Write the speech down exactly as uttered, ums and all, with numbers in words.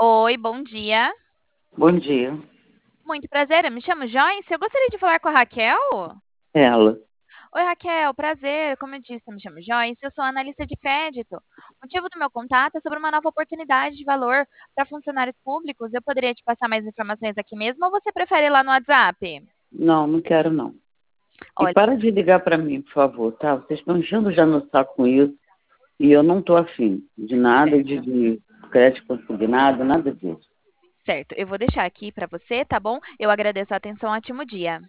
Oi, bom dia. Bom dia. Muito prazer, eu me chamo Joyce. Eu gostaria de falar com a Raquel. Ela. Oi, Raquel, prazer. Como eu disse, eu me chamo Joyce. Eu sou analista de crédito. O motivo do meu contato é sobre uma nova oportunidade de valor para funcionários públicos. Eu poderia te passar mais informações aqui mesmo ou você prefere ir lá no WhatsApp? Não, não quero não. E Olha, para de ligar para mim, por favor, tá? Vocês estão enchendo já no saco com isso e eu não estou afim de nada, de, certo. de crédito consignado, nada disso. Certo, eu vou deixar aqui para você, tá bom? Eu agradeço a atenção. Ótimo dia.